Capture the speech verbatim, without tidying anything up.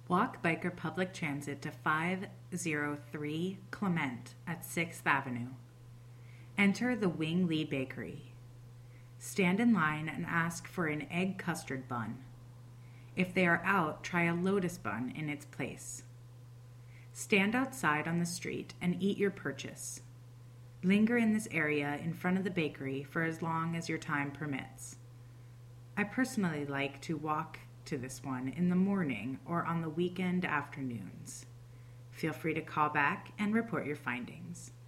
Walk, bike, or public transit to five oh three Clement at sixth Avenue. Enter the Wing Lee Bakery. Stand in line and ask for an egg custard bun. If they are out, try a lotus bun in its place. Stand outside on the street and eat your purchase. Linger in this area in front of the bakery for as long as your time permits. I personally like to walk to this one in the morning or on the weekend afternoons. Feel free to call back and report your findings.